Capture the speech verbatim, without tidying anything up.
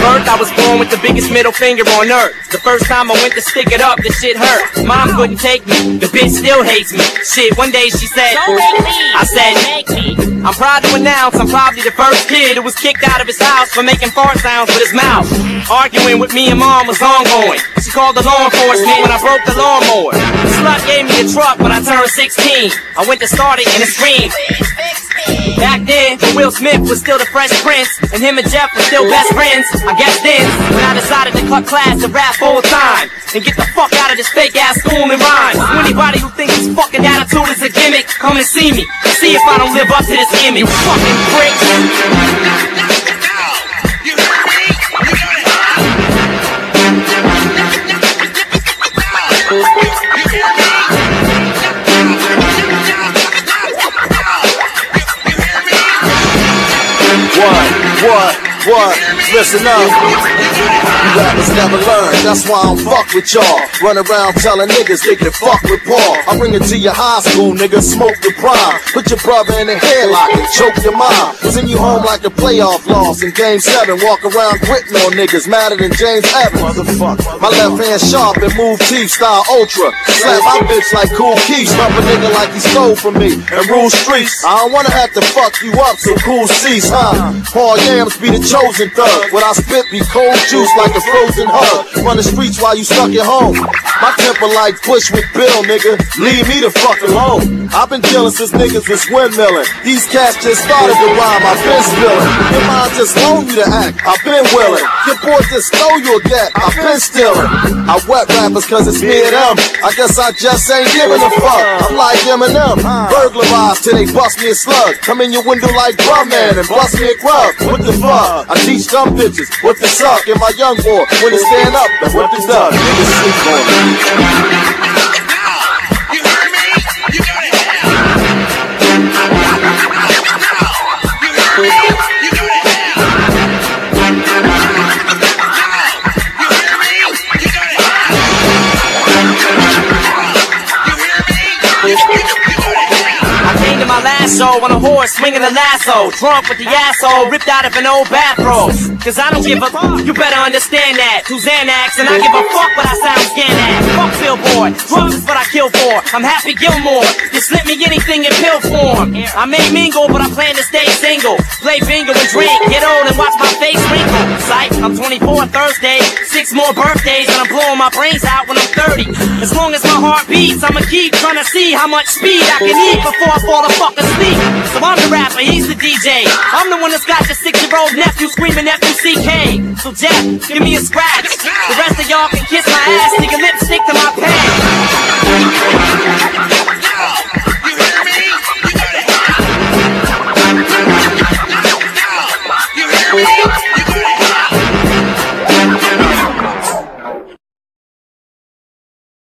birth, I was born with the biggest middle finger on earth. The first time I went to stick it up, the shit hurt. Mom couldn't take me, the bitch still hates me. Shit, one day she said, don't make me, I said, make me. I'm proud to announce I'm probably the first kid who was kicked out of his house for making fart sounds with his mouth. Arguing with me and mom was ongoing. She called the law enforcement when I broke the lawnmower. The slut gave me a truck when I turned sixteen. I went to start it and it screamed. Back then, Will Smith was still the Fresh Prince, and him and Jeff were still best friends. I guess then, when I decided to cut class and rap full time and get the fuck out of this fake ass school and rhymes. So anybody who thinks this fucking attitude is a gimmick, come and see me. See if I don't live up to this image. You fucking pricks. What, what, what, listen up. You rappers never learn, that's why I don't fuck with y'all. Run around telling niggas they can fuck with Paul. I bring it to your high school, nigga, smoke the prime. Put your brother in a headlock and choke your mom. Send you home like a playoff loss in game seven. Walk around quitting on niggas, madder than James Evans. Motherfucker. My left hand sharp and move teeth style ultra. Slap my bitch like Cool Keith. Stump a nigga like he stole from me and rule streets. I don't wanna have to fuck you up, so cool cease, huh? Paul Yams be the chosen thug. When I spit be cold juice like a frozen hug. Run the streets while you stuck at home. My temper like Bush with Bill, nigga. Leave me the fuck alone. I've been killing since niggas was windmilling. These cats just started to rhyme, I've been spilling. Your mind just loaned you to act, I've been willing. Your boy just stole you a gat, I've been stealing. I wet rappers cause it's me and them. I guess I just ain't giving a fuck. I'm like Eminem, burglarize till they bust me a slug. Come in your window like Drum Man and bust me a grub. What the fuck? I teach dumb bitches what the suck. And my young boy, when they stand up, and what the duck. Niggas sleep on me. You heard me? You got it. You heard me? You got it. You hear me? You got it. You hear me? You got it. I came to my last show on a horse swinging a lasso, drunk with the asshole ripped out of an old bathrobe. Cause I don't give a fuck, you better understand that. Two Xanax and I give a fuck what I sound scan at. Fuck Billboard, drugs is what I kill for. I'm Happy Gilmore, you slip me anything in pill form. I may mingle but I plan to stay single. Play bingo and drink, get old and watch my face wrinkle. Psych, I'm twenty-four on Thursday, six more birthdays and I'm blowing my brains out when I'm thirty. As long as my heart beats, I'ma keep trying to see how much speed I can eat before I fall the fuck asleep. So I'm the rapper, he's the D J. I'm the one that's got your six-year-old nephew screaming F U C K. So Jeff, give me a scratch. The rest of y'all can kiss my ass